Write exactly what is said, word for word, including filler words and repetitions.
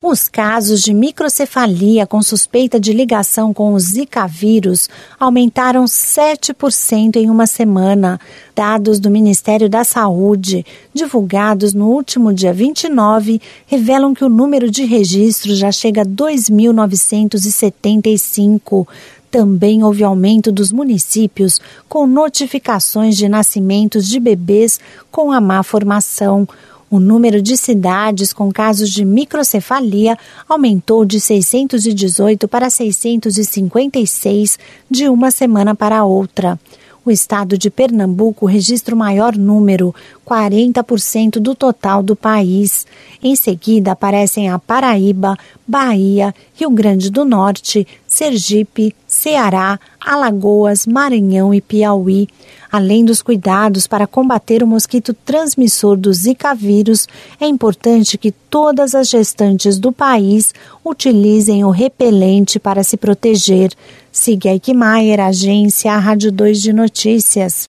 Os casos de microcefalia com suspeita de ligação com o Zika vírus aumentaram sete por cento em uma semana. Dados do Ministério da Saúde, divulgados no último dia vinte e nove, revelam que o número de registros já chega a dois mil novecentos e setenta e cinco. Também houve aumento dos municípios com notificações de nascimentos de bebês com a má formação. O número de cidades com casos de microcefalia aumentou de seiscentos e dezoito para seiscentos e cinquenta e seis de uma semana para outra. O estado de Pernambuco registra o maior número, quarenta por cento do total do país. Em seguida aparecem a Paraíba, Bahia, Rio Grande do Norte, Sergipe, Ceará, Alagoas, Maranhão e Piauí. Além dos cuidados para combater o mosquito transmissor do Zika vírus, é importante que todas as gestantes do país utilizem o repelente para se proteger. Siga Eichmeier, agência Rádio dois de Notícias.